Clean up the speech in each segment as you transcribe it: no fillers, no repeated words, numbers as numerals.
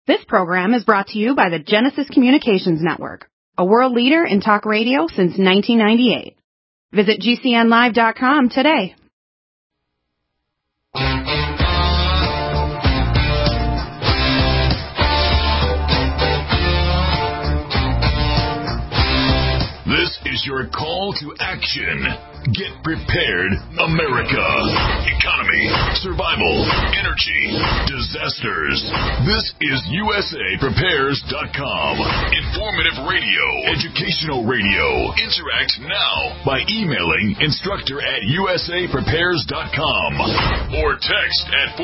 This program is brought to you by the Genesis Communications Network, a world leader in talk radio since 1998. Visit GCNlive.com today. This is your call to action. Get prepared, America. Economy, survival, energy, disasters. This is USAPrepares.com. Informative radio, educational radio. Interact now by emailing instructor@USAPrepares.com or text at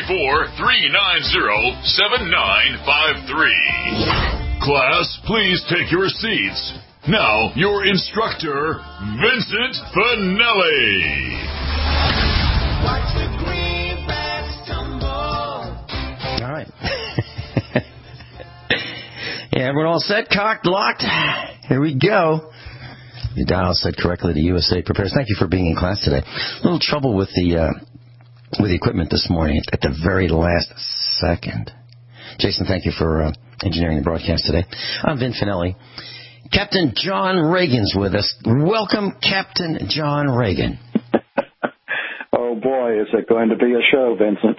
434-390-7953. Class, please take your seats. Now, your instructor, Vincent Finelli. Watch the greenbacks tumble. All right. Yeah, everyone all set, cocked, locked? Here we go. The dial set correctly to USA Prepares. Thank you for being in class today. A little trouble with the equipment this morning at the very last second. Jason, thank you for engineering the broadcast today. I'm Vin Finelli. Captain John Reagan's with us. Welcome, Captain John Reagan. Oh, boy, is it going to be a show, Vincent.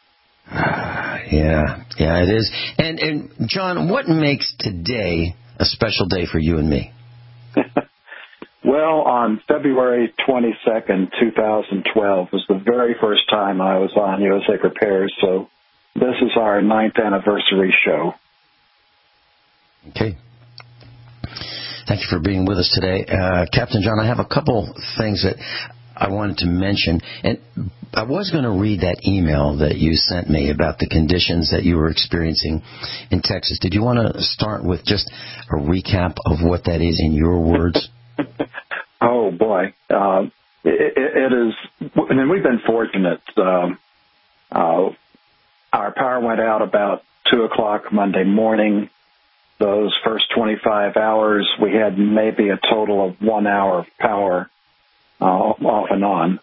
Yeah, it is. And John, what makes today a special day for you and me? Well, on February 22nd, 2012 was the very first time I was on USA Prepares, so this is our 9th anniversary show. Okay. Thank you for being with us today. Captain John, I have a couple things that I wanted to mention. And I was going to read that email that you sent me about the conditions that you were experiencing in Texas. Did you want to start with just a recap of what that is in your words? Oh, boy. It is, and we've been fortunate. Our power went out about 2 o'clock Monday morning. Those first 25 hours, we had maybe a total of 1 hour of power off and on.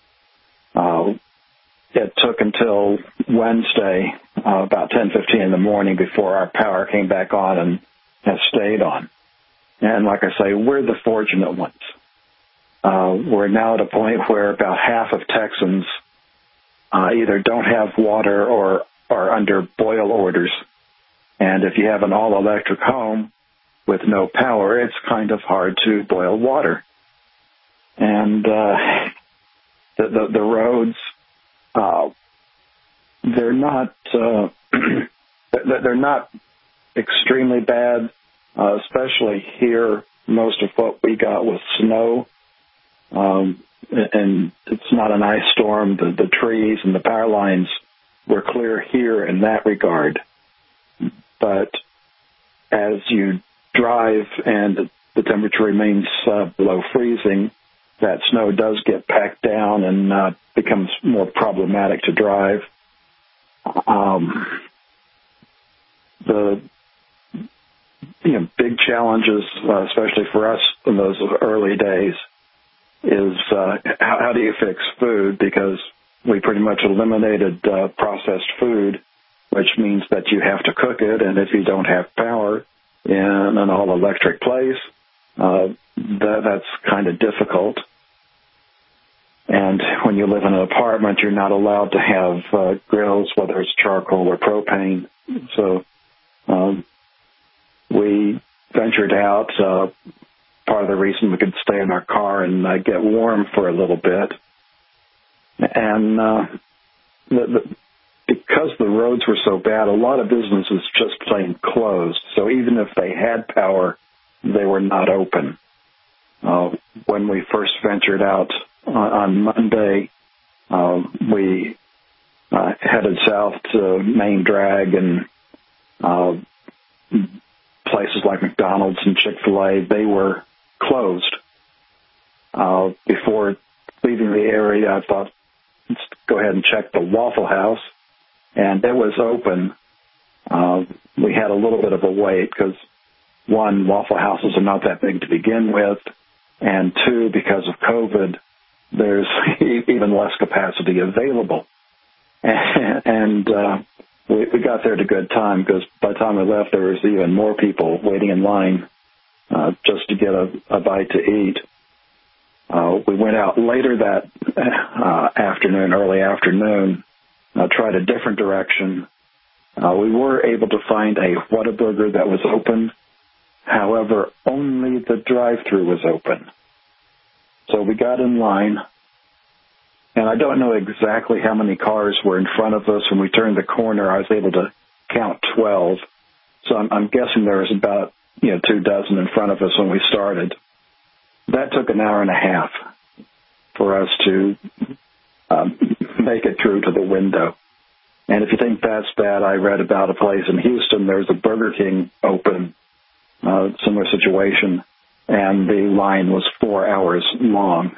It took until Wednesday, about 10:15 in the morning, before our power came back on and has stayed on. And like I say, we're the fortunate ones. We're now at a point where about half of Texans either don't have water or are under boil orders. And if you have an all-electric home with no power, it's kind of hard to boil water. And the roads, they're not they're not extremely bad, especially here. Most of what we got was snow, and it's not an ice storm. The trees and the power lines were clear here in that regard. But as you drive and the temperature remains below freezing, that snow does get packed down and becomes more problematic to drive. The big challenges, especially for us in those early days, is how do you fix food? Because we pretty much eliminated processed food, which means that you have to cook it, and if you don't have power in an all-electric place, that's kind of difficult. And when you live in an apartment, you're not allowed to have grills, whether it's charcoal or propane. So we ventured out. Part of the reason we could stay in our car and get warm for a little bit. And because the roads were so bad, a lot of businesses just plain closed. So even if they had power, they were not open. When we first ventured out on Monday, we headed south to Main Drag, and places like McDonald's and Chick-fil-A, they were closed. Before leaving the area, I thought, let's go ahead and check the Waffle House. And it was open. We had a little bit of a wait because, one, Waffle Houses are not that big to begin with, and two, because of COVID, there's even less capacity available. And we got there at a good time because by the time we left, there was even more people waiting in line just to get a bite to eat. We went out later that afternoon, early afternoon, tried a different direction. We were able to find a Whataburger that was open. However, only the drive-thru was open. So we got in line, and I don't know exactly how many cars were in front of us. When we turned the corner, I was able to count 12. So I'm guessing there was about 24 in front of us when we started. That took an hour and a half for us to make it through to the window. And if you think that's bad, I read about a place in Houston. There's a Burger King open, similar situation, and the line was 4 hours long.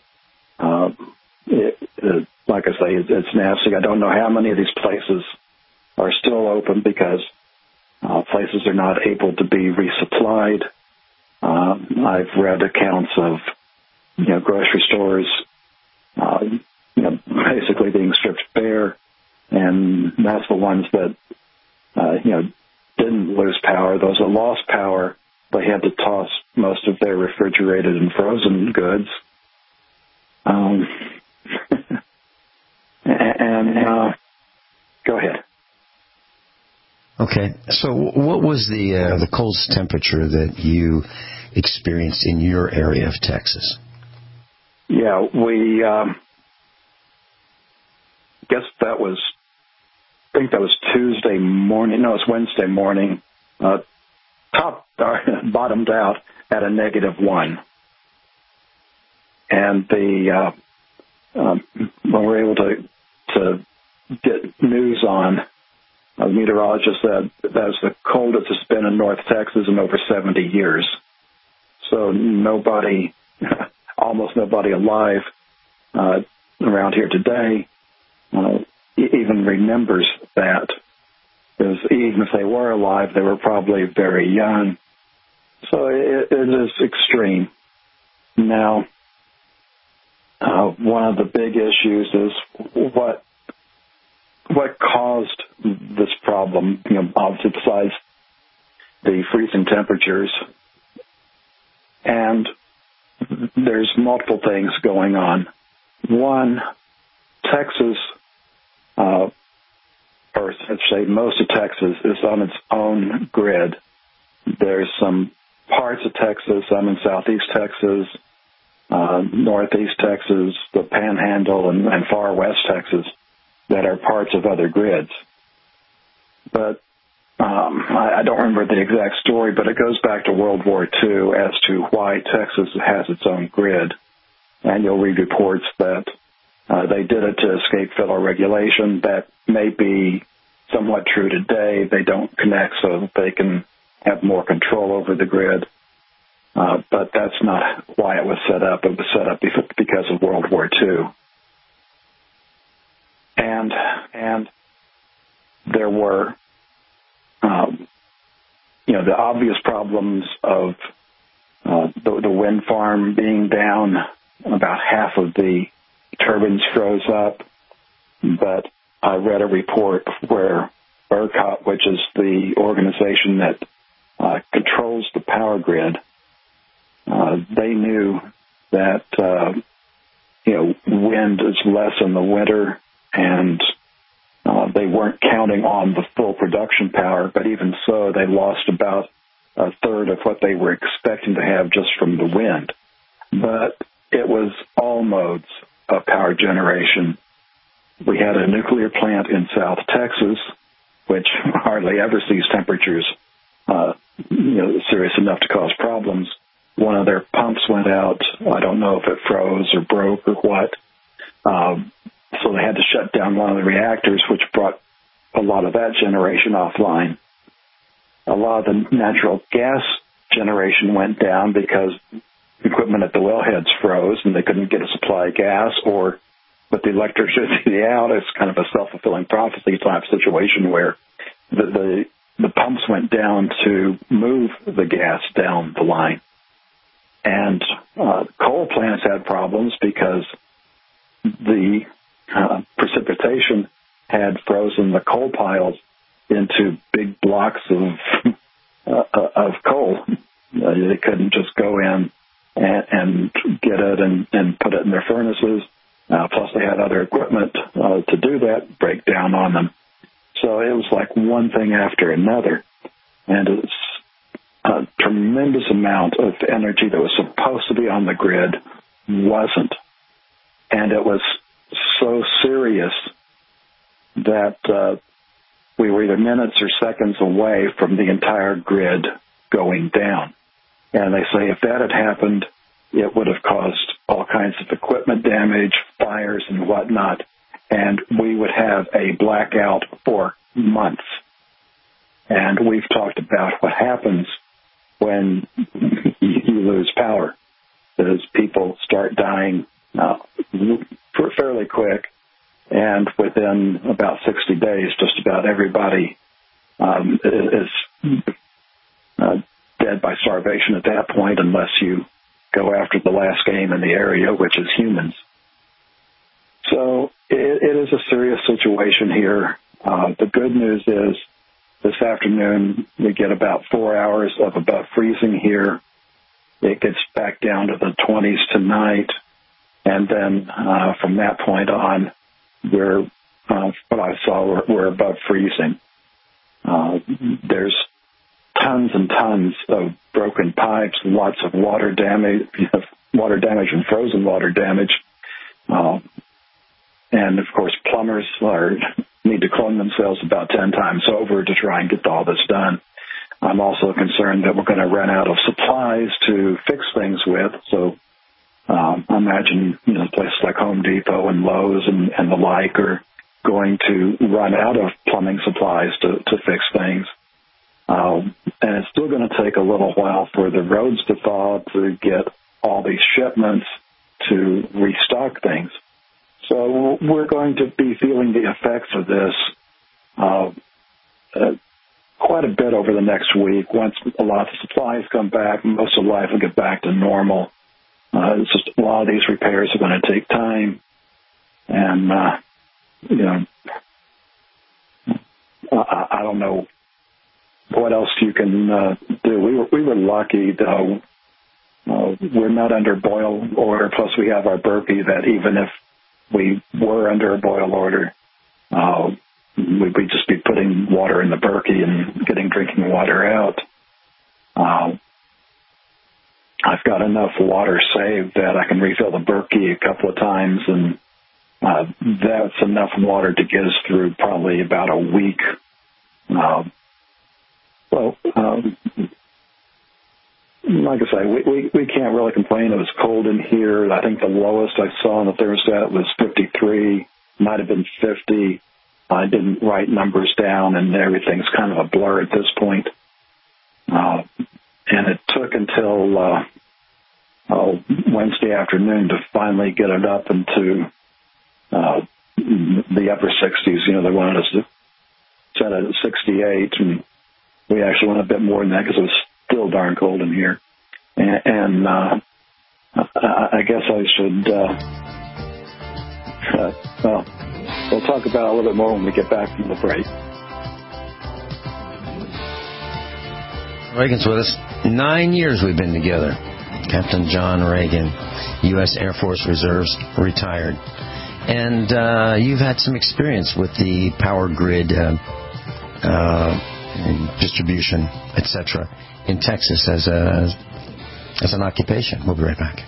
Like I say, it's nasty. I don't know how many of these places are still open because places are not able to be resupplied. I've read accounts of, grocery stores, basically being stripped bare, and that's the ones that, didn't lose power. Those that lost power, they had to toss most of their refrigerated and frozen goods. Go ahead. Okay. So what was the coldest temperature that you experienced in your area of Texas? Yeah, we guess that was, I think that was Tuesday morning. No, it's Wednesday morning. Bottomed out at a -1. And when we were able to get news on, the meteorologist said that's the coldest it's been in North Texas in over 70 years. So almost nobody alive around here today even remembers that. Because even if they were alive, they were probably very young. So it is extreme. Now, one of the big issues is what caused this problem, obviously besides the freezing temperatures. And there's multiple things going on. One, Texas, or let's say most of Texas, is on its own grid. There's some parts of Texas, some in southeast Texas, northeast Texas, the Panhandle, and far west Texas that are parts of other grids. But I don't remember the exact story, but it goes back to World War II as to why Texas has its own grid. And you'll read reports that they did it to escape federal regulation. That may be somewhat true today. They don't connect so that they can have more control over the grid. But that's not why it was set up. It was set up because of World War II. And there were, the obvious problems of the wind farm being down. About half of the turbines froze up. But I read a report where ERCOT, which is the organization that controls the power grid, they knew that, wind is less in the winter, and they weren't counting on the full production power, but even so, they lost about a third of what they were expecting to have just from the wind. But it was all modes of power generation. We had a nuclear plant in South Texas, which hardly ever sees temperatures, serious enough to cause problems. One of their pumps went out. I don't know if it froze or broke or what. So they had to shut down one of the reactors, which brought a lot of that generation offline. A lot of the natural gas generation went down because equipment at the wellheads froze and they couldn't get a supply of gas, or with the electricity out, it's kind of a self-fulfilling prophecy type situation where the pumps went down to move the gas down the line. And coal plants had problems because the precipitation had frozen the coal piles into big blocks of coal. They couldn't just go in and get it and put it in their furnaces. Plus, they had other equipment to do that, break down on them. So it was like one thing after another. And it's a tremendous amount of energy that was supposed to be on the grid wasn't. And it was so serious that we were either minutes or seconds away from the entire grid going down. And they say if that had happened, it would have caused all kinds of equipment damage, fires, and whatnot, and we would have a blackout for months. And we've talked about what happens when you lose power. As people start dying fairly quick, and within about 60 days, just about everybody is dead by starvation at that point, unless you go after the last game in the area, which is humans. So it is a serious situation here. The good news is this afternoon we get about 4 hours of above freezing here. It gets back down to the 20s tonight, and then from that point on, what I saw, we're above freezing. There's tons and tons of broken pipes, lots of water damage, and frozen water damage. And, of course, plumbers need to clone themselves about 10 times over to try and get all this done. I'm also concerned that we're going to run out of supplies to fix things with. So I imagine places like Home Depot and Lowe's and the like are going to run out of plumbing supplies to fix things. And it's still going to take a little while for the roads to thaw to get all these shipments to restock things. So we're going to be feeling the effects of this quite a bit over the next week. Once a lot of supplies come back, most of life will get back to normal. It's just a lot of these repairs are going to take time. And, I don't know what else you can do. We were lucky, though. We're not under boil order. Plus, we have our Berkey that even if we were under a boil order, we'd just be putting water in the Berkey and getting drinking water out. I've got enough water saved that I can refill the Berkey a couple of times, and that's enough water to get us through probably about a week. Like I say, we can't really complain. It was cold in here. I think the lowest I saw on the thermostat was 53, might have been 50. I didn't write numbers down, and everything's kind of a blur at this point. And it took until Wednesday afternoon to finally get it up into the upper 60s. They wanted us to set it at 68, and we actually went a bit more than that because it was still darn cold in here. And I guess I should, we'll talk about it a little bit more when we get back from the break. Reagan's with us. 9 years we've been together. Captain John Reagan, U.S. Air Force Reserves, retired. And you've had some experience with the power grid distribution, etc., in Texas as an occupation. We'll be right back.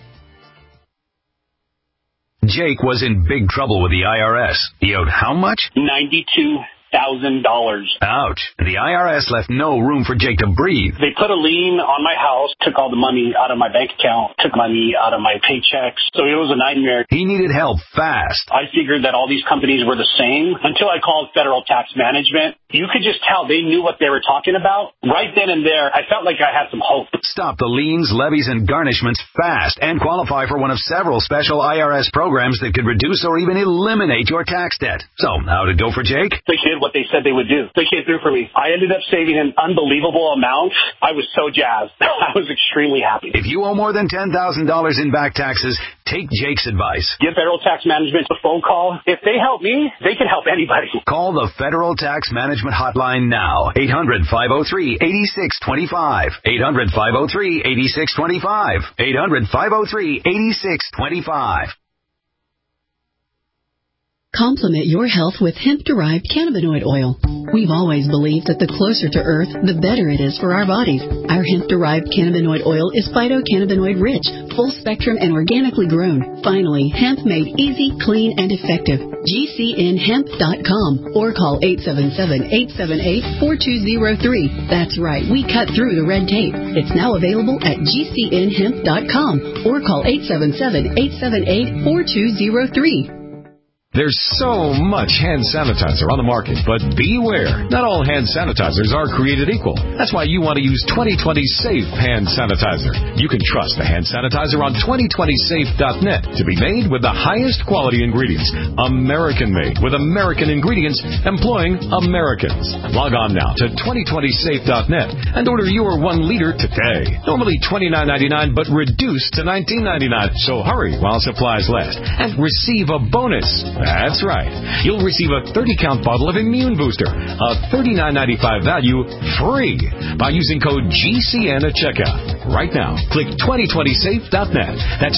Jake was in big trouble with the IRS. He owed how much? $92,000. Ouch. The IRS left no room for Jake to breathe. They put a lien on my house, took all the money out of my bank account, took money out of my paychecks. So it was a nightmare. He needed help fast. I figured that all these companies were the same until I called Federal Tax Management. You could just tell they knew what they were talking about. Right then and there, I felt like I had some hope. Stop the liens, levies, and garnishments fast and qualify for one of several special IRS programs that could reduce or even eliminate your tax debt. So, how'd it go for Jake? The kid what they said they would do. They came through for me. I ended up saving an unbelievable amount. I was so jazzed. I was extremely happy. If you owe more than $10,000 in back taxes, take Jake's advice. Give Federal Tax Management a phone call. If they help me, they can help anybody. Call the Federal Tax Management Hotline now. 800-503-8625. 800-503-8625. 800-503-8625. Complement your health with hemp-derived cannabinoid oil. We've always believed that the closer to Earth, the better it is for our bodies. Our hemp-derived cannabinoid oil is phytocannabinoid-rich, full-spectrum, and organically grown. Finally, hemp made easy, clean, and effective. GCNhemp.com or call 877-878-4203. That's right, we cut through the red tape. It's now available at GCNhemp.com or call 877-878-4203. There's so much hand sanitizer on the market, but beware. Not all hand sanitizers are created equal. That's why you want to use 2020 Safe Hand Sanitizer. You can trust the hand sanitizer on 2020safe.net to be made with the highest quality ingredients. American-made with American ingredients employing Americans. Log on now to 2020safe.net and order your 1 liter today. Normally $29.99, but reduced to $19.99. So hurry while supplies last and receive a bonus. That's right. You'll receive a 30-count bottle of Immune Booster, a $39.95 value, free by using code GCN at checkout. Right now, click 2020safe.net. That's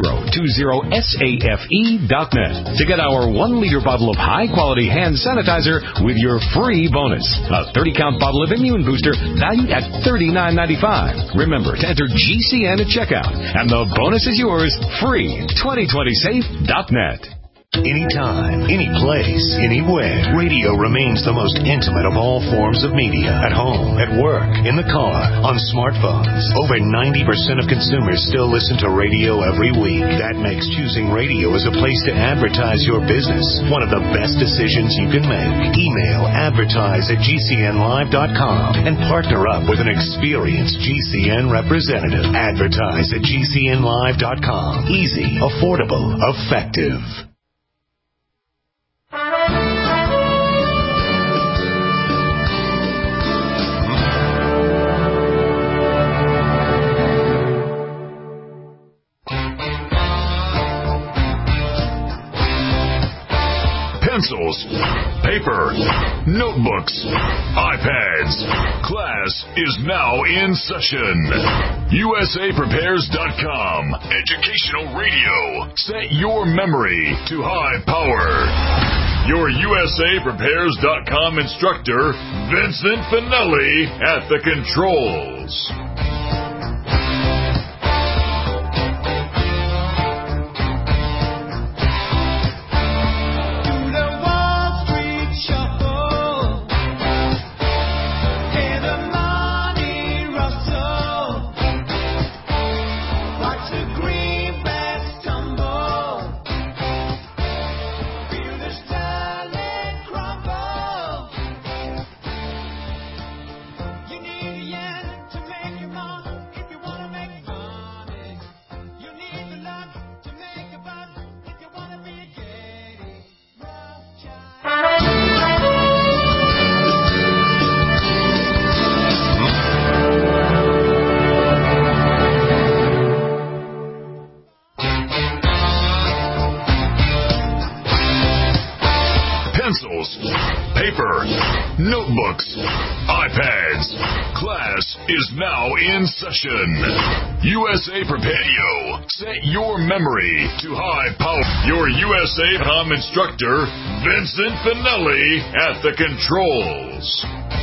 2020safe.net to get our 1 liter bottle of high-quality hand sanitizer with your free bonus. A 30-count bottle of Immune Booster valued at $39.95. Remember to enter GCN at checkout, and the bonus is yours free. 2020safe.net. Anytime, any place, anywhere, radio remains the most intimate of all forms of media. At home, at work, in the car, on smartphones. Over 90% of consumers still listen to radio every week. That makes choosing radio as a place to advertise your business one of the best decisions you can make. Email advertise@gcnlive.com and partner up with an experienced GCN representative. Advertise at gcnlive.com. Easy, affordable, effective. Pencils, paper, notebooks, iPads. Class is now in session. USAPrepares.com. Educational radio. Set your memory to high power. Your USAPrepares.com instructor, Vincent Finelli, at the controls. Pencils, paper, notebooks, iPads. Class is now in session. USA Prepare. Set your memory to high power. Your USA.com instructor, Vincent Finelli, at the controls.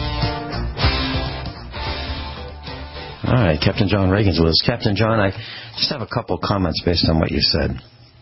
All right, Captain John Reagan's with us. Captain John, I just have a couple comments based on what you said.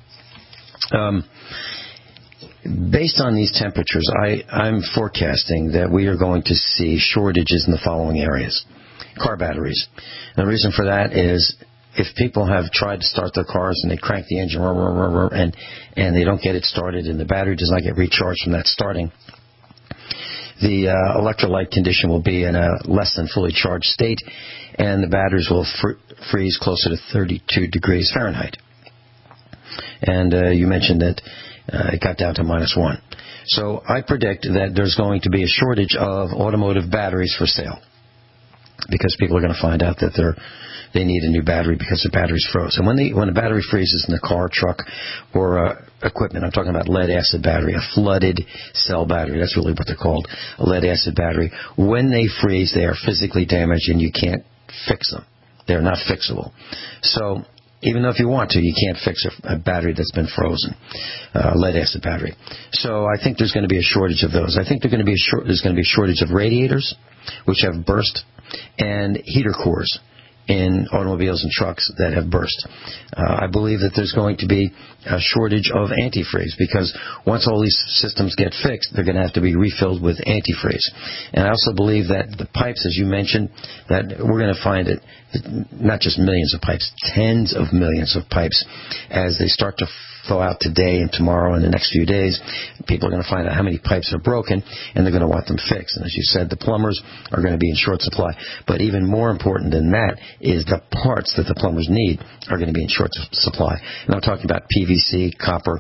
Based on these temperatures, I'm forecasting that we are going to see shortages in the following areas. Car batteries. And the reason for that is if people have tried to start their cars and they crank the engine and they don't get it started and the battery does not get recharged from that starting, the electrolyte condition will be in a less than fully charged state, and the batteries will freeze closer to 32 degrees Fahrenheit. And you mentioned that it got down to -1. So I predict that there's going to be a shortage of automotive batteries for sale because people are going to find out that they need a new battery because the battery's froze. And when a battery freezes in a car, truck, or equipment, I'm talking about lead-acid battery, a flooded cell battery. That's really what they're called, a lead-acid battery. When they freeze, they are physically damaged, and you can't fix them. They're not fixable. So even though if you want to, you can't fix a battery that's been frozen, lead-acid battery. So I think there's going to be a shortage of those. I think there's going to be a shortage of radiators, which have burst, and heater cores in automobiles and trucks that have burst. I believe that there's going to be a shortage of antifreeze because once all these systems get fixed, they're going to have to be refilled with antifreeze. And I also believe that the pipes, as you mentioned, that we're going to find it, not just millions of pipes, tens of millions of pipes as they start to thaw out today and tomorrow and the next few days. People are going to find out how many pipes are broken, and they're going to want them fixed. And as you said, the plumbers are going to be in short supply. But even more important than that is the parts that the plumbers need are going to be in short supply. And I'm talking about PVC, copper,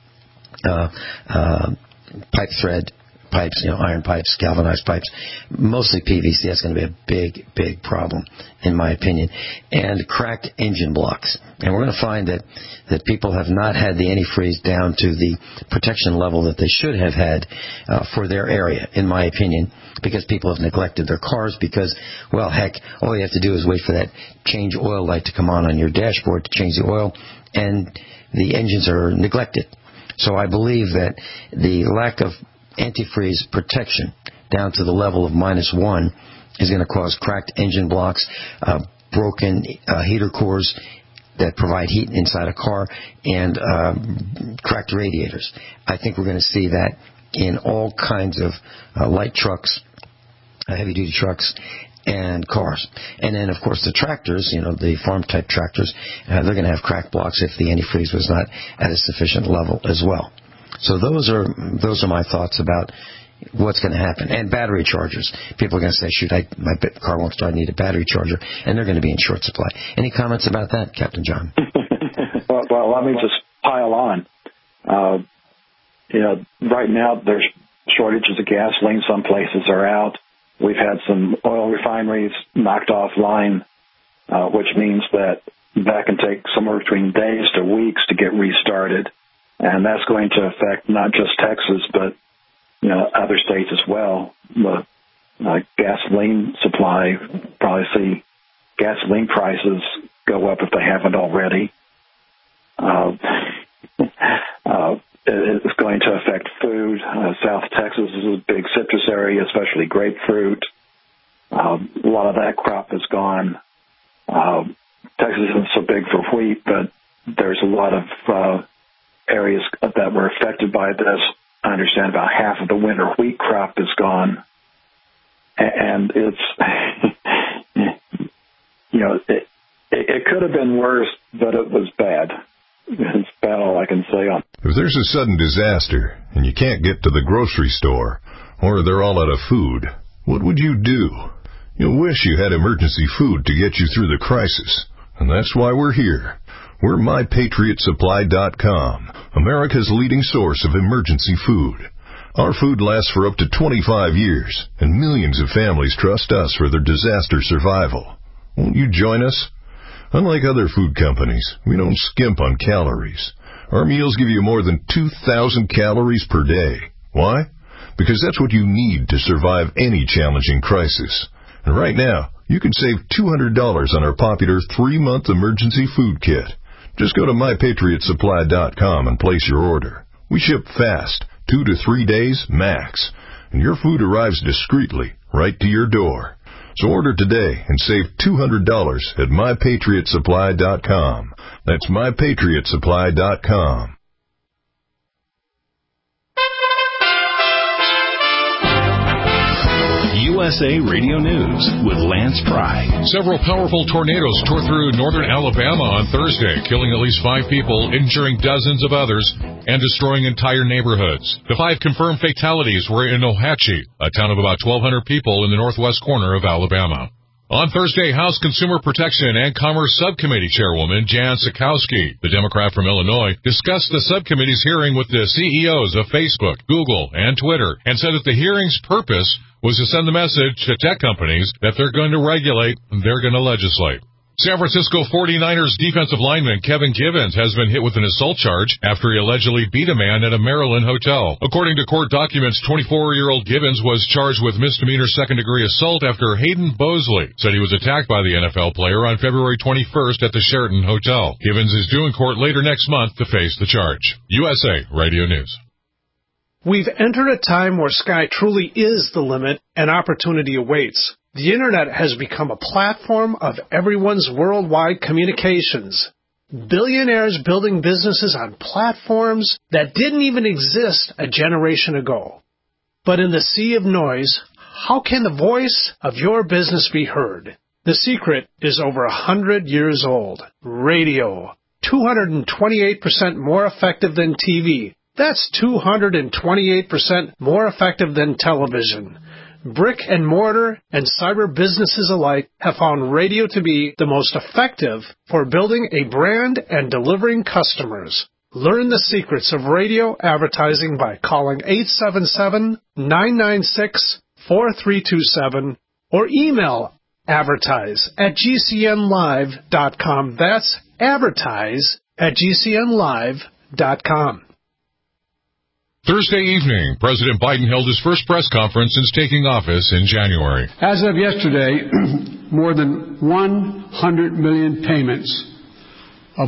pipe thread pipes, iron pipes, galvanized pipes, mostly PVC. That's going to be a big, big problem, in my opinion. And cracked engine blocks. And we're going to find that people have not had the antifreeze down to the protection level that they should have had for their area, in my opinion, because people have neglected their cars because, well, heck, all you have to do is wait for that change oil light to come on your dashboard to change the oil, and the engines are neglected. So I believe that the lack of antifreeze protection down to the level of -1 is going to cause cracked engine blocks, broken heater cores that provide heat inside a car, and cracked radiators. I think we're going to see that in all kinds of light trucks, heavy-duty trucks, and cars. And then, of course, the tractors, the farm-type tractors, they're going to have cracked blocks if the antifreeze was not at a sufficient level as well. So those are my thoughts about what's going to happen. And battery chargers. People are going to say, shoot, my car won't start, I need a battery charger. And they're going to be in short supply. Any comments about that, Captain John? Well, let me just pile on. Right now there's shortages of gasoline. Some places are out. We've had some oil refineries knocked offline, which means that can take somewhere between days to weeks to get restarted. And that's going to affect not just Texas, but other states as well. The gasoline supply, probably see gasoline prices go up if they haven't already. It's going to affect food. South Texas is a big citrus area, especially grapefruit. A lot of that crop is gone. Texas isn't so big for wheat, but there's a lot of areas that were affected by this. I understand about half of the winter wheat crop is gone. And it's, it could have been worse, but it was bad. It's about all I can say on it. If there's a sudden disaster and you can't get to the grocery store or they're all out of food, what would you do? You'll wish you had emergency food to get you through the crisis. And that's why we're here. We're MyPatriotSupply.com, America's leading source of emergency food. Our food lasts for up to 25 years, and millions of families trust us for their disaster survival. Won't you join us? Unlike other food companies, we don't skimp on calories. Our meals give you more than 2,000 calories per day. Why? Because that's what you need to survive any challenging crisis. And right now, you can save $200 on our popular 3-month emergency food kit. Just go to MyPatriotSupply.com and place your order. We ship fast, 2 to 3 days max, and your food arrives discreetly right to your door. So order today and save $200 at MyPatriotSupply.com. That's MyPatriotSupply.com. USA Radio News with Lance Pry. Several powerful tornadoes tore through northern Alabama on Thursday, killing at least 5 people, injuring dozens of others, and destroying entire neighborhoods. The 5 confirmed fatalities were in Ohatchee, a town of about 1,200 people in the northwest corner of Alabama. On Thursday, House Consumer Protection and Commerce Subcommittee Chairwoman Jan Sikowski, the Democrat from Illinois, discussed the subcommittee's hearing with the CEOs of Facebook, Google, and Twitter, and said that the hearing's purpose was to send the message to tech companies that they're going to regulate and they're going to legislate. San Francisco 49ers defensive lineman Kevin Givens has been hit with an assault charge after he allegedly beat a man at a Maryland hotel. According to court documents, 24-year-old Givens was charged with misdemeanor second-degree assault after Hayden Bosley said he was attacked by the NFL player on February 21st at the Sheraton Hotel. Givens is due in court later next month to face the charge. USA Radio News. We've entered a time where sky truly is the limit and opportunity awaits. The Internet has become a platform of everyone's worldwide communications. Billionaires building businesses on platforms that didn't even exist a generation ago. But in the sea of noise, how can the voice of your business be heard? The secret is over 100 years old. Radio. 228% more effective than TV. That's 228% more effective than television. Brick and mortar and cyber businesses alike have found radio to be the most effective for building a brand and delivering customers. Learn the secrets of radio advertising by calling 877-996-4327 or email advertise@gcnlive.com. That's advertise@gcnlive.com. Thursday evening, President Biden held his first press conference since taking office in January. As of yesterday, more than 100 million payments of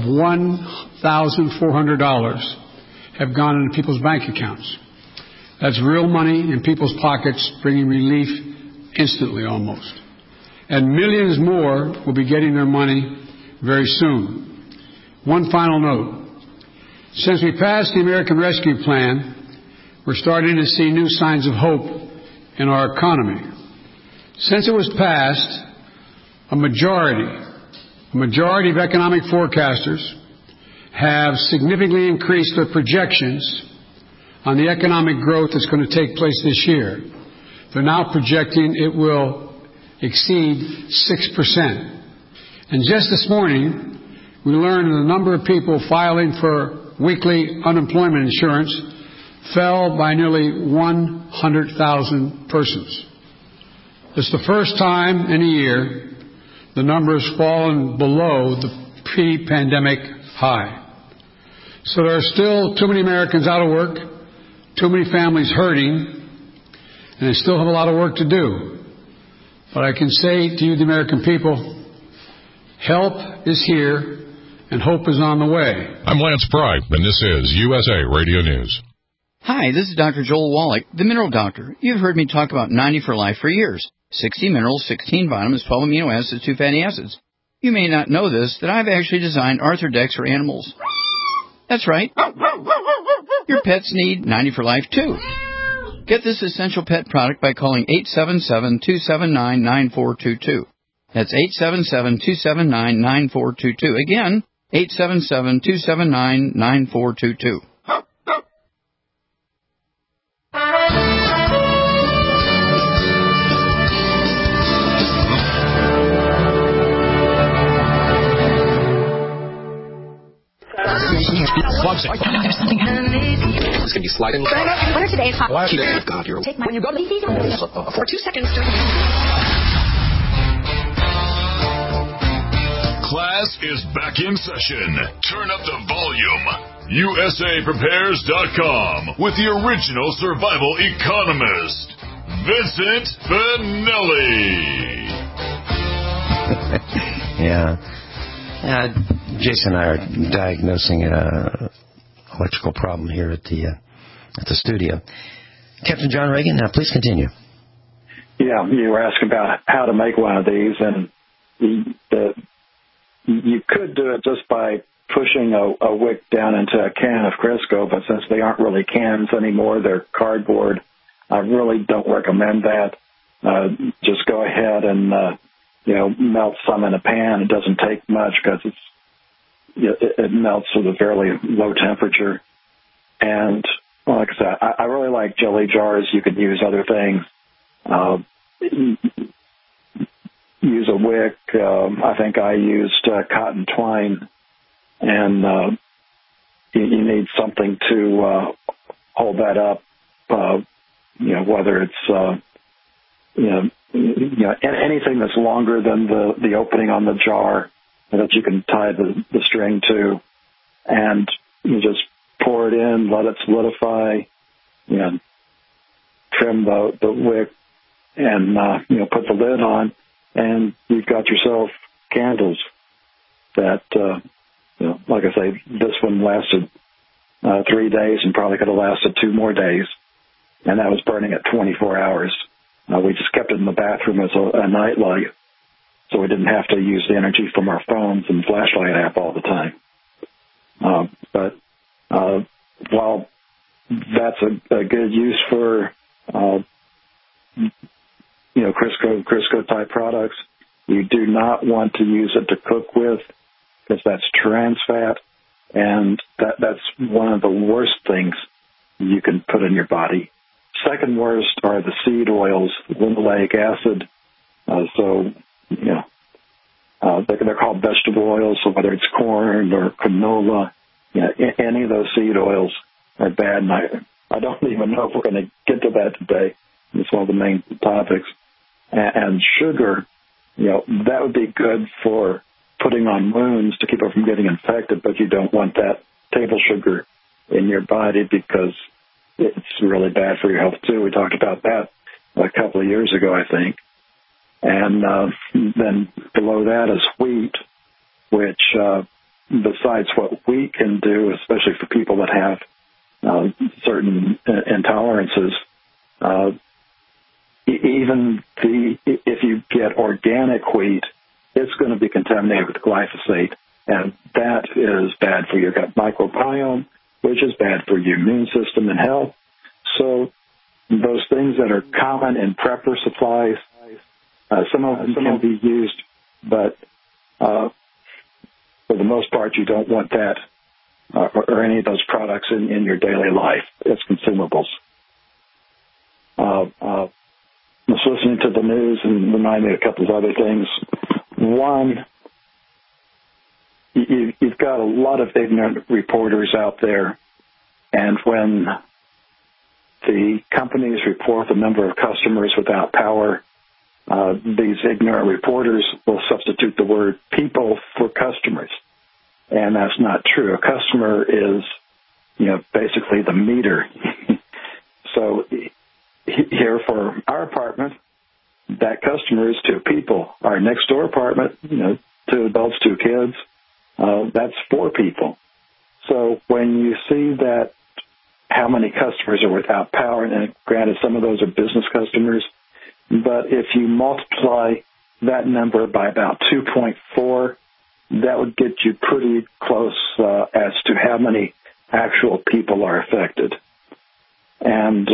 $1,400 have gone into people's bank accounts. That's real money in people's pockets, bringing relief instantly almost. And millions more will be getting their money very soon. One final note. Since we passed the American Rescue Plan, we're starting to see new signs of hope in our economy. Since it was passed, a majority of economic forecasters have significantly increased their projections on the economic growth that's going to take place this year. They're now projecting it will exceed 6%. And just this morning, we learned that the number of people filing for weekly unemployment insurance fell by nearly 100,000 persons. It's the first time in a year the number has fallen below the pre-pandemic high. So there are still too many Americans out of work, too many families hurting, and they still have a lot of work to do. But I can say to you, the American people, help is here and hope is on the way. I'm Lance Pry, and this is USA Radio News. Hi, this is Dr. Joel Wallach, the Mineral Doctor. You've heard me talk about 90 for Life for years. 60 minerals, 16 vitamins, 12 amino acids, 2 fatty acids. You may not know this, that I've actually designed Arthrodex for animals. That's right. Your pets need 90 for Life, too. Get this essential pet product by calling 877-279-9422. That's 877-279-9422. Again, 877-279-9422. It's going to be sliding. What are today's hot? God, you're... Take my... When you go to the... For 2 seconds during... Class is back in session. Turn up the volume. USAPrepares.com with the original survival economist, Vincent Finelli. Yeah. Jason and I are diagnosing an electrical problem here at the studio. Captain John Reagan, now please continue. Yeah, you were asking about how to make one of these, and you could do it just by pushing a wick down into a can of Crisco, but since they aren't really cans anymore, they're cardboard. I really don't recommend that. Just go ahead and melt some in a pan. It doesn't take much because it melts with a fairly low temperature. And like I said, I really like jelly jars. You could use other things. use a wick. I think I used cotton twine, and you need something to hold that up. Whether it's anything that's longer than the opening on the jar that you can tie the string to, and you just pour it in, let it solidify, trim the wick, and put the lid on, and you've got yourself candles that, like I say, this one lasted 3 days and probably could have lasted 2 more days, and that was burning at 24 hours. We just kept it in the bathroom as a night light, so we didn't have to use the energy from our phones and flashlight app all the time. But while that's a good use for Crisco type products, you do not want to use it to cook with, because that's trans fat, and that's one of the worst things you can put in your body. Second worst are the seed oils, linoleic acid. They're called vegetable oils, so whether it's corn or canola, any of those seed oils are bad. And I don't even know if we're going to get to that today. It's one of the main topics. And sugar, that would be good for putting on wounds to keep it from getting infected, but you don't want that table sugar in your body because it's really bad for your health, too. We talked about that a couple of years ago, I think. And then below that is wheat, which besides what wheat can do, especially for people that have certain intolerances, if you get organic wheat, it's going to be contaminated with glyphosate, and that is bad for your gut microbiome, which is bad for your immune system and health. So those things that are common in prepper supplies, some of them can be used, but for the most part, you don't want that or any of those products in your daily life as consumables. I was listening to the news and reminded me of a couple of other things. One, you've got a lot of ignorant reporters out there, and when the companies report the number of customers without power, these ignorant reporters will substitute the word people for customers, and that's not true. A customer is, basically the meter. So here for our apartment, that customer is 2 people. Our next door apartment, 2 adults, 2 kids, that's 4 people. So when you see that how many customers are without power, and granted some of those are business customers, but if you multiply that number by about 2.4, that would get you pretty close as to how many actual people are affected. And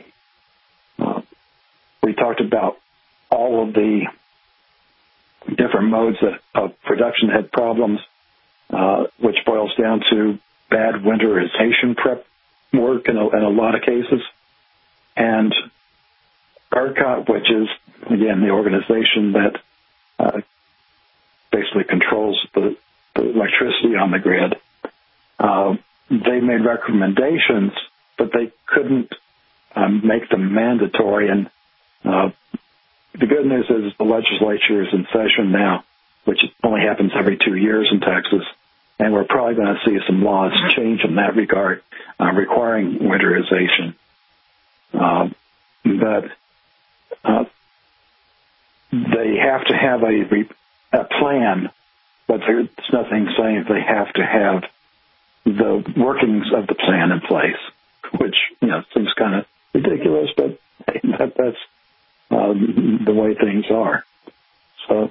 we talked about all of the different modes of production had problems, which boils down to bad winterization prep work in a lot of cases. And ERCOT, which is, again, the organization that basically controls the electricity on the grid, they made recommendations, but they couldn't make them mandatory. And the good news is the legislature is in session now, which only happens every 2 years in Texas, and we're probably going to see some laws change in that regard, requiring winterization. But they have to have a plan, but there's nothing saying they have to have the workings of the plan in place, which seems kind of ridiculous, but that's the way things are. So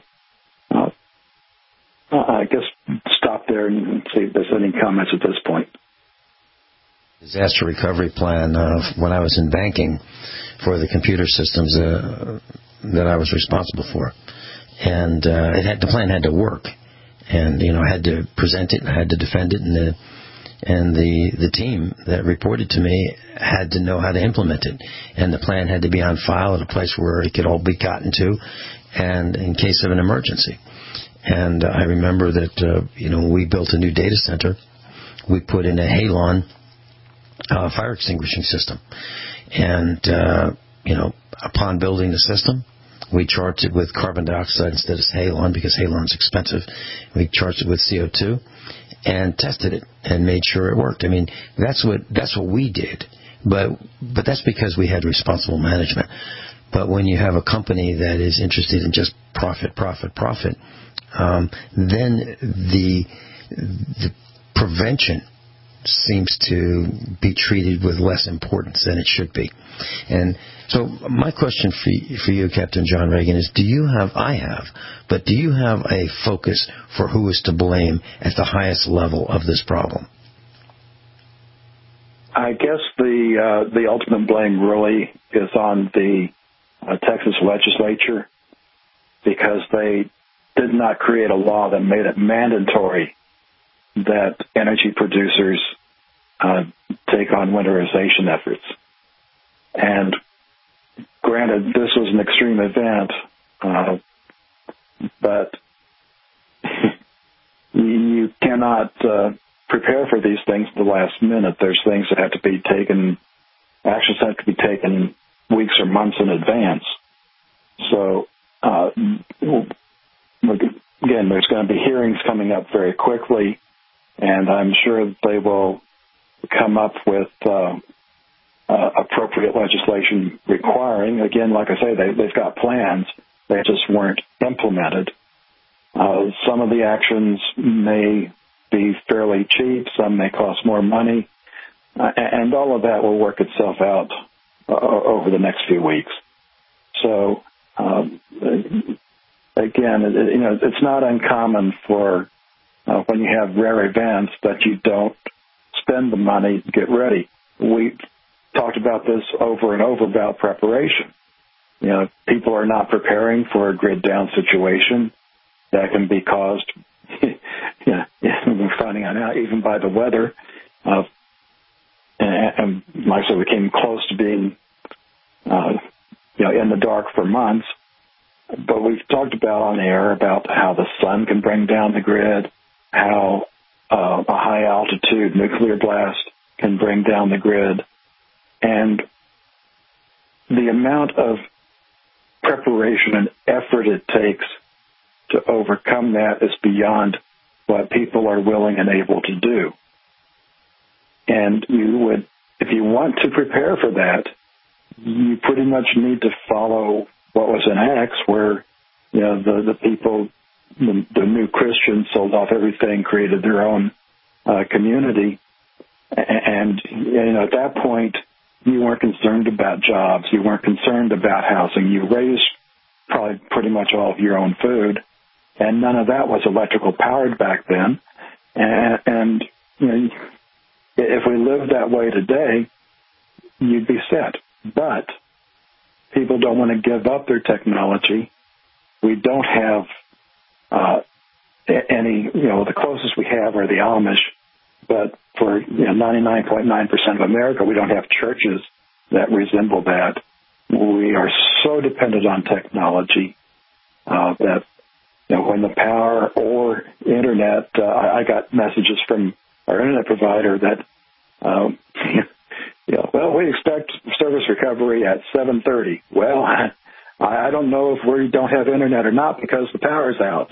I guess stop there and see if there's any comments at this point. Disaster recovery plan when I was in banking for the computer systems that I was responsible for, and the plan had to work, and I had to present it, and I had to defend it, and the team that reported to me had to know how to implement it, and the plan had to be on file at a place where it could all be gotten to, and in case of an emergency. And I remember that, when we built a new data center, we put in a halon fire extinguishing system. And, upon building the system, we charged it with carbon dioxide instead of halon because halon's expensive. We charged it with CO2 and tested it and made sure it worked. I mean, that's what we did. But that's because we had responsible management. But when you have a company that is interested in just profit, then the prevention seems to be treated with less importance than it should be. And so my question for you, Captain John Reagan, is do you have a focus for who is to blame at the highest level of this problem? I guess the ultimate blame really is on the Texas legislature, because they did not create a law that made it mandatory that energy producers take on winterization efforts. And granted, this was an extreme event, but you cannot prepare for these things at the last minute. There's things that have to be taken, actions have to be taken weeks or months in advance. So, again, there's going to be hearings coming up very quickly, and I'm sure they will come up with appropriate legislation requiring, again, like I say, they've got plans. They just weren't implemented. Some of the actions may be fairly cheap. Some may cost more money. And all of that will work itself out over the next few weeks. So, again, it's not uncommon for when you have rare events that you don't spend the money to get ready. We've talked about this over and over about preparation. People are not preparing for a grid down situation that can be caused, we're finding out now, even by the weather. And like I said, we came close to being, in the dark for months. But we've talked about on air about how the sun can bring down the grid, how a high altitude nuclear blast can bring down the grid. And the amount of preparation and effort it takes to overcome that is beyond what people are willing and able to do. And if you want to prepare for that, you pretty much need to follow what was in Acts, where the people, the new Christians, sold off everything, created their own community, and at that point, you weren't concerned about jobs, you weren't concerned about housing, you raised probably pretty much all of your own food, and none of that was electrical powered back then, and if we lived that way today, you'd be set. But people don't want to give up their technology. We don't have any, the closest we have are the Amish, but for 99.9% of America, we don't have churches that resemble that. We are so dependent on technology that when the power or internet, I got messages from our internet provider that, we expect service recovery at 7:30. Well, I don't know if we don't have internet or not because the power's out.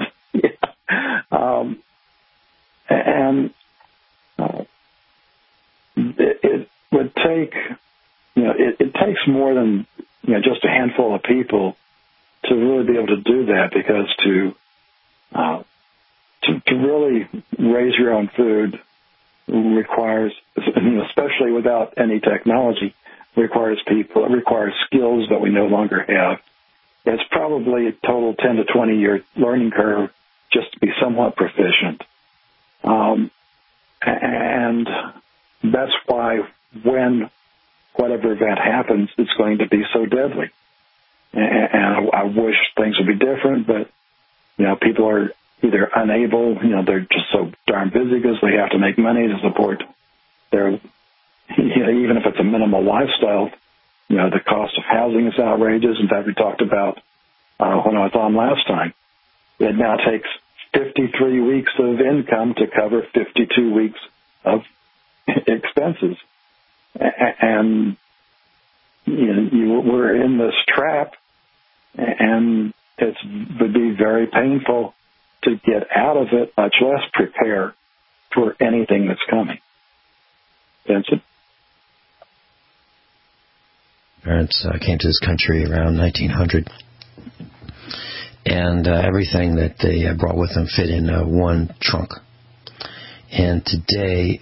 It would take, it takes more than just a handful of people to really be able to do that, because to really raise your own food requires, especially without any technology, requires people, it requires skills that we no longer have. It's probably a total 10 to 20 year learning curve just to be somewhat proficient. And that's why when whatever event happens, it's going to be so deadly. And I wish things would be different, but, people are either unable, they're just so darn busy because they have to make money to support their, even if it's a minimal lifestyle, the cost of housing is outrageous. In fact, we talked about when I was on last time. It now takes 53 weeks of income to cover 52 weeks of expenses. And we're in this trap, and it would be very painful to get out of it, much less prepare for anything that's coming. Vincent? Parents came to this country around 1900, and everything that they brought with them fit in one trunk. And today,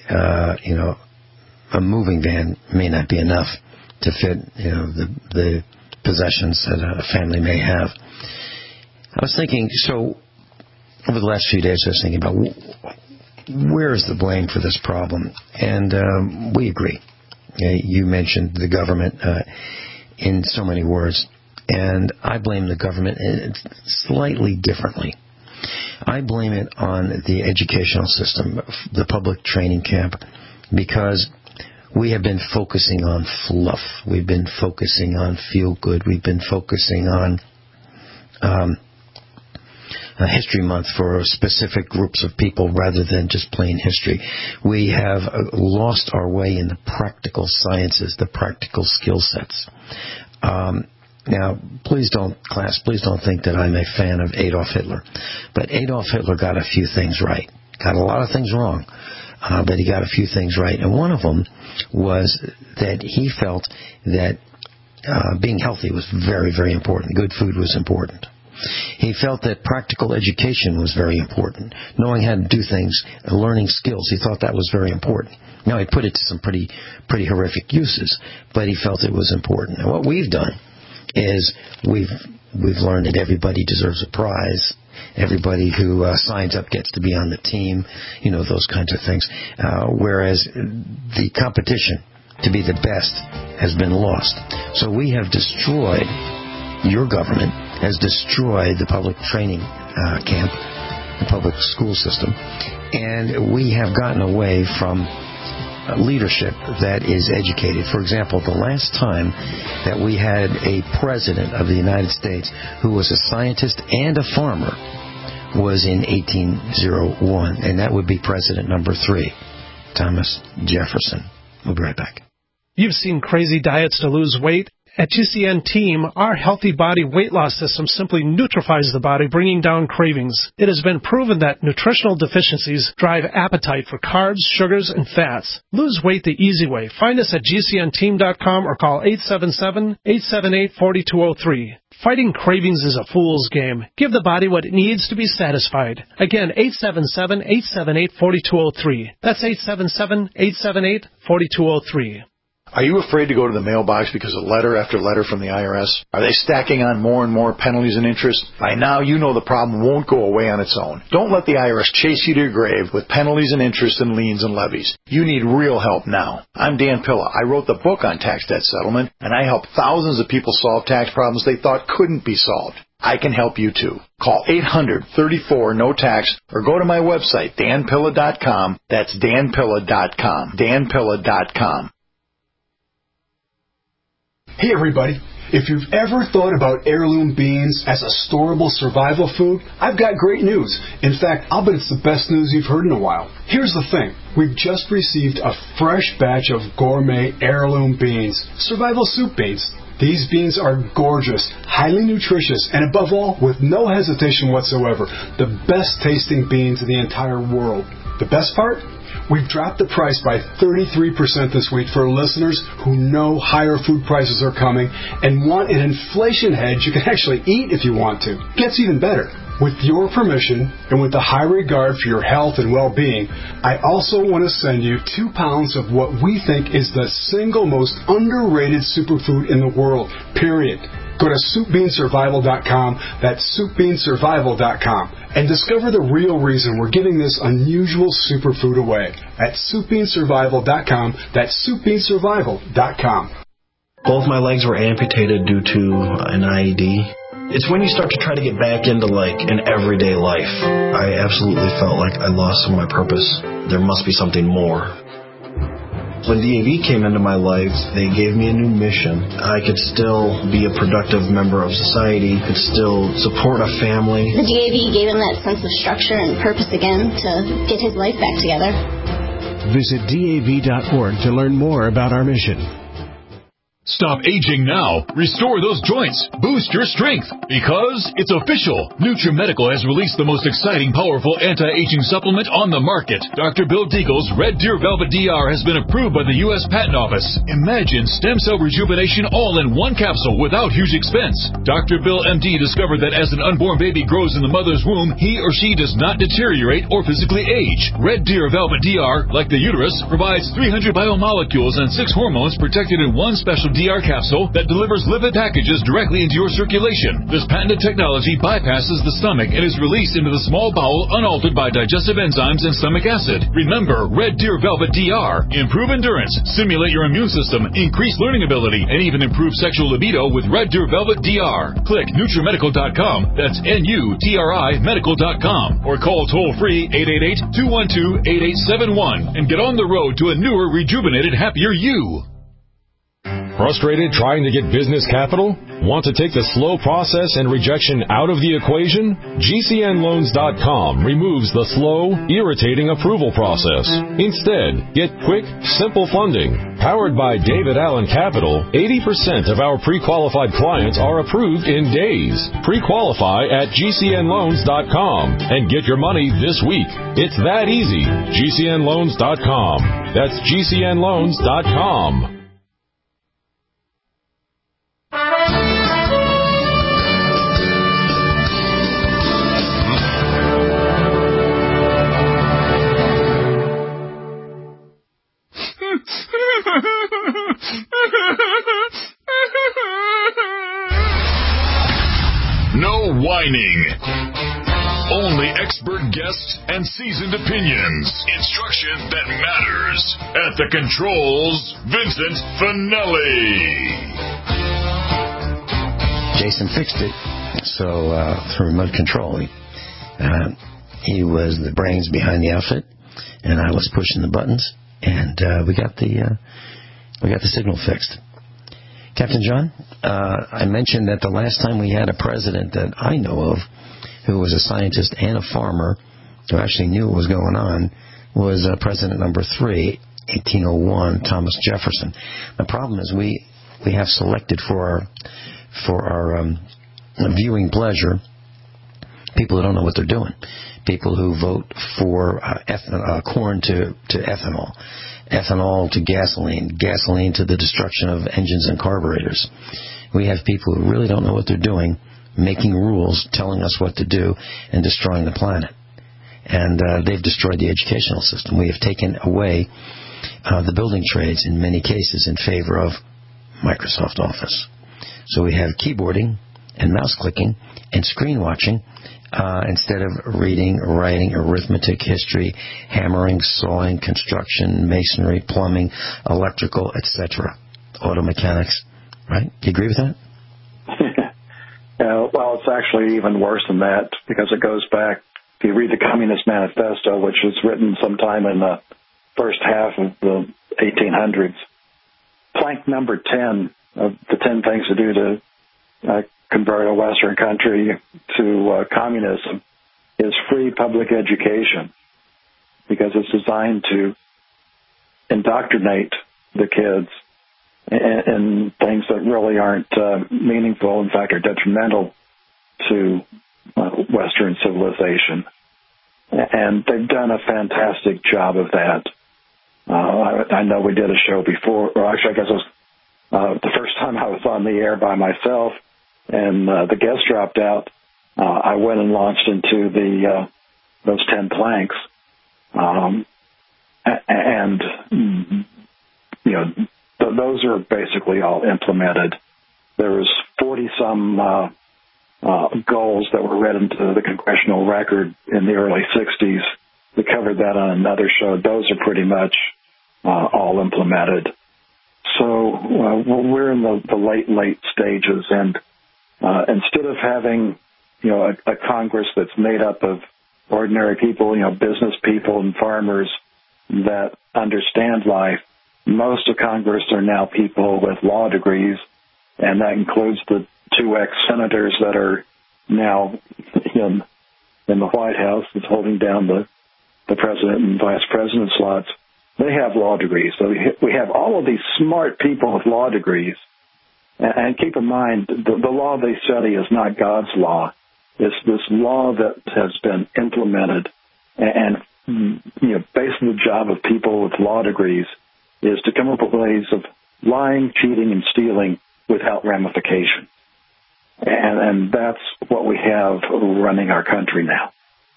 a moving van may not be enough to fit, the possessions that a family may have. I was thinking, so over the last few days, I was thinking about where is the blame for this problem, and we agree. You mentioned the government in so many words, and I blame the government slightly differently. I blame it on the educational system, the public training camp, because we have been focusing on fluff. We've been focusing on feel good. We've been focusing on History Month for specific groups of people rather than just plain history. We have lost our way in the practical sciences, the practical skill sets. Now, please don't think that I'm a fan of Adolf Hitler. But Adolf Hitler got a few things right. Got a lot of things wrong. But he got a few things right. And one of them was that he felt that being healthy was very, very important. Good food was important. He felt that practical education was very important. Knowing how to do things, learning skills, he thought that was very important. Now, he put it to some pretty horrific uses, but he felt it was important. And what we've done is we've learned that everybody deserves a prize. Everybody who signs up gets to be on the team, those kinds of things. Whereas the competition to be the best has been lost. So we have destroyed, your government has destroyed the public training camp, the public school system, and we have gotten away from leadership that is educated. For example, the last time that we had a president of the United States who was a scientist and a farmer was in 1801, and that would be president number 3, Thomas Jefferson. We'll be right back. You've seen crazy diets to lose weight. At GCN Team, our Healthy Body weight loss system simply neutralizes the body, bringing down cravings. It has been proven that nutritional deficiencies drive appetite for carbs, sugars, and fats. Lose weight the easy way. Find us at GCNteam.com or call 877-878-4203. Fighting cravings is a fool's game. Give the body what it needs to be satisfied. Again, 877-878-4203. That's 877-878-4203. Are you afraid to go to the mailbox because of letter after letter from the IRS? Are they stacking on more and more penalties and interest? By now, you know the problem won't go away on its own. Don't let the IRS chase you to your grave with penalties and interest and liens and levies. You need real help now. I'm Dan Pilla. I wrote the book on tax debt settlement, and I help thousands of people solve tax problems they thought couldn't be solved. I can help you too. Call 800-34-NO-TAX or go to my website, danpilla.com. That's danpilla.com. danpilla.com. Hey everybody, if you've ever thought about heirloom beans as a storable survival food, I've got great news. In fact, I'll bet it's the best news you've heard in a while. Here's the thing. We've just received a fresh batch of gourmet heirloom beans, survival soup beans. These beans are gorgeous, highly nutritious, and above all, with no hesitation whatsoever, the best tasting beans in the entire world. The best part? We've dropped the price by 33% this week for listeners who know higher food prices are coming and want an inflation hedge you can actually eat if you want to. Gets even better. With your permission and with a high regard for your health and well-being, I also want to send you 2 pounds of what we think is the single most underrated superfood in the world, period. Go to SoupBeanSurvival.com, that's SoupBeanSurvival.com, and discover the real reason we're giving this unusual superfood away at SoupBeanSurvival.com, that's SoupBeanSurvival.com. Both my legs were amputated due to an IED. It's when you start to try to get back into, an everyday life. I absolutely felt like I lost some of my purpose. There must be something more. When DAV came into my life, they gave me a new mission. I could still be a productive member of society, could still support a family. The DAV gave him that sense of structure and purpose again to get his life back together. Visit DAV.org to learn more about our mission. Stop aging now. Restore those joints. Boost your strength. Because it's official. NutriMedical has released the most exciting, powerful anti-aging supplement on the market. Dr. Bill Deagle's Red Deer Velvet DR has been approved by the U.S. Patent Office. Imagine stem cell rejuvenation all in one capsule without huge expense. Dr. Bill MD discovered that as an unborn baby grows in the mother's womb, he or she does not deteriorate or physically age. Red Deer Velvet DR, like the uterus, provides 300 biomolecules and 6 hormones protected in one special DR capsule that delivers lipid packages directly into your circulation. This patented technology bypasses the stomach and is released into the small bowel unaltered by digestive enzymes and stomach acid. Remember, Red Deer Velvet DR. Improve endurance, stimulate your immune system, increase learning ability, and even improve sexual libido with Red Deer Velvet DR. Click NutriMedical.com, that's NUTRI Medical.com, or call toll-free 888-212-8871 and get on the road to a newer, rejuvenated, happier you. Frustrated trying to get business capital? Want to take the slow process and rejection out of the equation? GCNLoans.com removes the slow, irritating approval process. Instead, get quick, simple funding. Powered by David Allen Capital, 80% of our pre-qualified clients are approved in days. Pre-qualify at GCNLoans.com and get your money this week. It's that easy. GCNLoans.com. That's GCNLoans.com. No whining. Only expert guests and seasoned opinions. Instruction that matters. At the controls, Vincent Finelli. Jason fixed it. So through remote control, he was the brains behind the outfit, and I was pushing the buttons, and we got the signal fixed. Captain John, I mentioned that the last time we had a president that I know of who was a scientist and a farmer who actually knew what was going on was President number 3, 1801, Thomas Jefferson. The problem is we have selected for our viewing pleasure people who don't know what they're doing, people who vote for corn to ethanol, ethanol to gasoline, gasoline to the destruction of engines and carburetors. We have people who really don't know what they're doing, making rules, telling us what to do, and destroying the planet. And they've destroyed the educational system. We have taken away the building trades in many cases in favor of Microsoft Office. So we have keyboarding and mouse clicking and screen watching instead of reading, writing, arithmetic, history, hammering, sawing, construction, masonry, plumbing, electrical, etc. Auto mechanics. Right? Do you agree with that? Well, it's actually even worse than that because it goes back. If you read the Communist Manifesto, which was written sometime in the first half of the 1800s, plank number 10 of the 10 things to do to convert a Western country to communism is free public education, because it's designed to indoctrinate the kids in things that really aren't meaningful, in fact, are detrimental to Western civilization. And they've done a fantastic job of that. I know we did a show before, or actually I guess it was the first time I was on the air by myself, and the guest dropped out. I went and launched into those 10 planks, and you know, those are basically all implemented. There was 40-some goals that were read into the congressional record in the early 60s. We covered that on another show. Those are pretty much all implemented. So we're in the late stages, and instead of having, you know, a Congress that's made up of ordinary people, you know, business people and farmers that understand life, most of Congress are now people with law degrees, and that includes the 2 ex-senators that are now in the White House that's holding down the president and vice president slots. They have law degrees. So we have all of these smart people with law degrees. And keep in mind, the law they study is not God's law. It's this law that has been implemented. And basically the job of people with law degrees is to come up with ways of lying, cheating, and stealing without ramification. And that's what we have running our country now.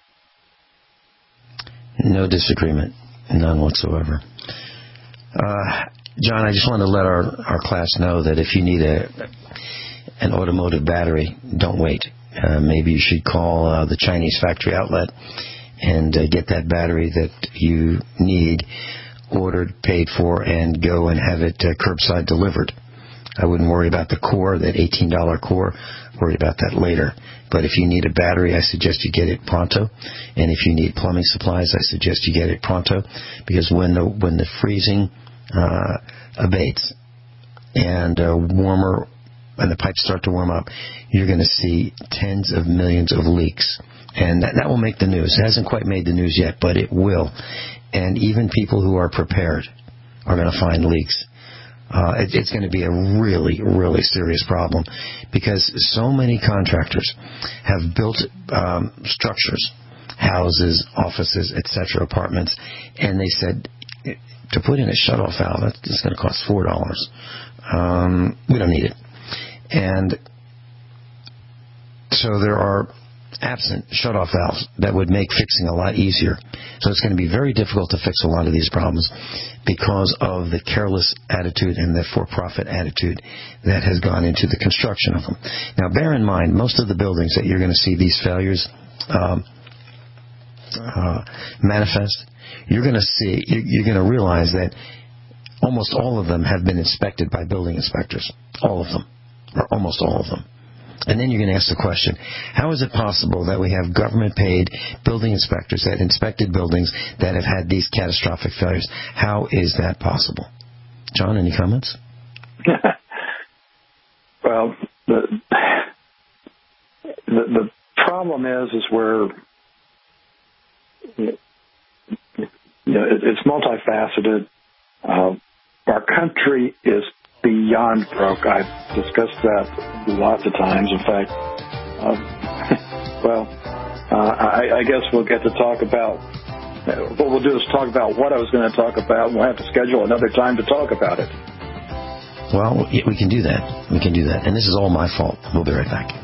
No disagreement. None whatsoever. John, I just want to let our class know that if you need an automotive battery, don't wait. Maybe you should call the Chinese factory outlet and get that battery that you need ordered, paid for, and go and have it curbside delivered. I wouldn't worry about the core, that $18 core. Worry about that later. But if you need a battery, I suggest you get it pronto. And if you need plumbing supplies, I suggest you get it pronto. Because when the freezing abates and warmer, and the pipes start to warm up, you're going to see tens of millions of leaks. And that will make the news. It hasn't quite made the news yet, but it will. And even people who are prepared are going to find leaks. It's going to be a really, really serious problem because so many contractors have built structures, houses, offices, etc., apartments, and they said to put in a shutoff valve, it's going to cost $4. We don't need it. And so there are absent shutoff valves that would make fixing a lot easier. So it's going to be very difficult to fix a lot of these problems because of the careless attitude and the for-profit attitude that has gone into the construction of them. Now, bear in mind, most of the buildings that you're going to see these failures manifest, you're going to realize that almost all of them have been inspected by building inspectors. All of them, or almost all of them. And then you're going to ask the question, how is it possible that we have government-paid building inspectors that inspected buildings that have had these catastrophic failures? How is that possible? John, any comments? Well, the problem is where it's multifaceted. Our country is beyond broke. I've discussed that lots of times. In fact, I guess we'll get to talk about, what we'll do is talk about what I was going to talk about, and we'll have to schedule another time to talk about it. Well, we can do that. We can do that. And this is all my fault. We'll be right back.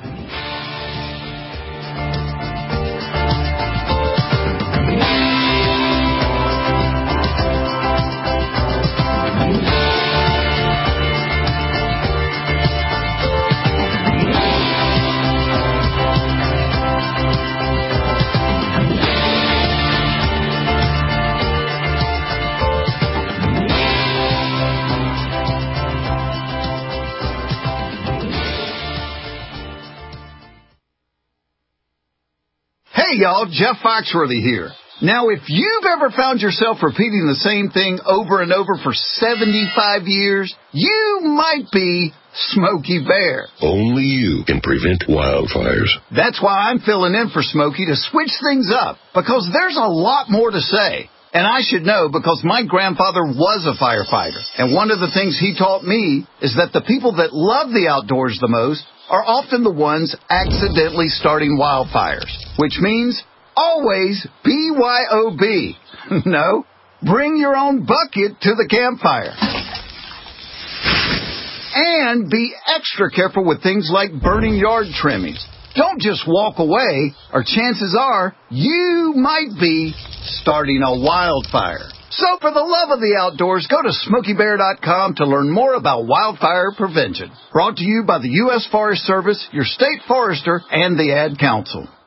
Hey, y'all, Jeff Foxworthy here. Now, if you've ever found yourself repeating the same thing over and over for 75 years, you might be Smokey Bear. Only you can prevent wildfires. That's why I'm filling in for Smokey to switch things up, because there's a lot more to say. And I should know because my grandfather was a firefighter. And one of the things he taught me is that the people that love the outdoors the most are often the ones accidentally starting wildfires, which means always BYOB. No, bring your own bucket to the campfire. And be extra careful with things like burning yard trimmings. Don't just walk away, or chances are you might be starting a wildfire. So for the love of the outdoors, go to SmokeyBear.com to learn more about wildfire prevention. Brought to you by the U.S. Forest Service, your state forester, and the Ad Council.